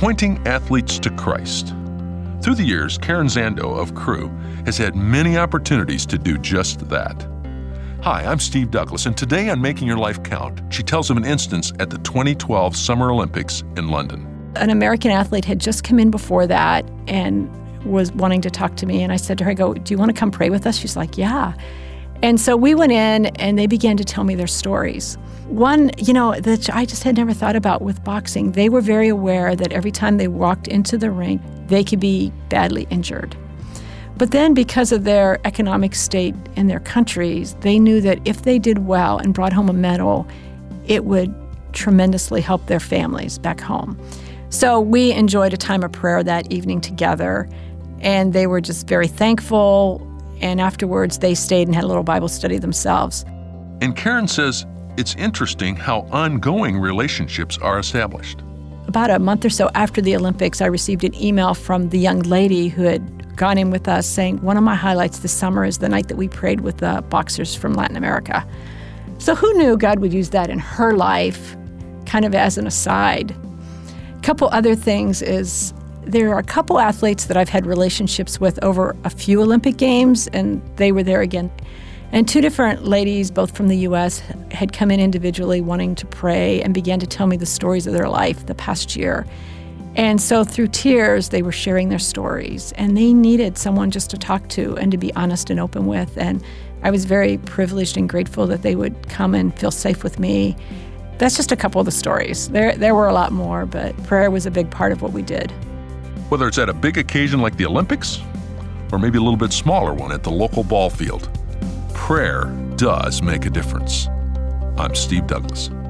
pointing athletes to Christ. Through the years, Karen Zando of Cru has had many opportunities to do just that. Hi, I'm Steve Douglas, and today on Making Your Life Count, she tells of an instance at the 2012 Summer Olympics in London. An American athlete had just come in before that and was wanting to talk to me, and I said to her, do you want to come pray with us? She's like, yeah. And so we went in, and they began to tell me their stories. One, that I just had never thought about with boxing, they were very aware that every time they walked into the ring, they could be badly injured. But then because of their economic state in their countries, they knew that if they did well and brought home a medal, it would tremendously help their families back home. So we enjoyed a time of prayer that evening together, and they were just very thankful, and afterwards they stayed and had a little Bible study themselves. And Karen says it's interesting how ongoing relationships are established. About a month or so after the Olympics, I received an email from the young lady who had gone in with us saying, one of my highlights this summer is the night that we prayed with the boxers from Latin America. So who knew God would use that in her life, kind of as an aside. A couple other things is there are a couple athletes that I've had relationships with over a few Olympic Games, and they were there again. And two different ladies, both from the U.S., had come in individually wanting to pray and began to tell me the stories of their life the past year. And so through tears, they were sharing their stories, and they needed someone just to talk to and to be honest and open with. And I was very privileged and grateful that they would come and feel safe with me. That's just a couple of the stories. There were a lot more, but prayer was a big part of what we did. Whether it's at a big occasion like the Olympics, or maybe a little bit smaller one at the local ball field, prayer does make a difference. I'm Steve Douglas.